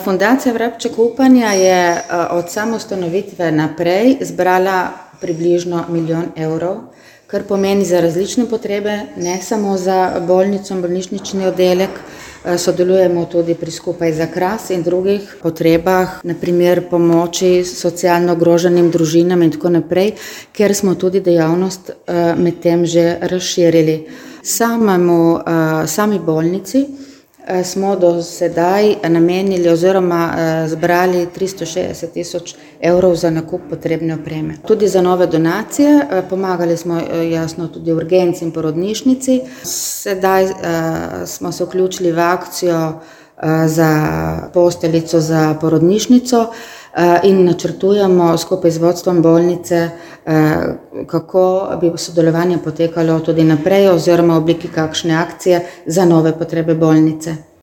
Fundacija Vrabček upanja je od samoustanovitve naprej zbrala približno 1 milijon evrov, kar pomeni za različne potrebe, ne samo za bolnico in bolnišnični oddelek. Sodelujemo tudi pri Skupaj za Kras in drugih potrebah, na primer pomoči socialno ogroženim družinam in tako naprej, ker smo tudi dejavnost med tem že razširili. Sami bolnici smo do sedaj namenili oziroma zbrali 360 tisoč evrov za nakup potrebne opreme. Tudi za nove donacije, pomagali smo jasno tudi urgenci in porodnišnici. Sedaj smo se vključili v akcijo za posteljico za porodnišnico in načrtujemo skupaj z vodstvom bolnice, kako bi sodelovanje potekalo tudi naprej oziroma v obliki kakšne akcije za nove potrebe bolnice.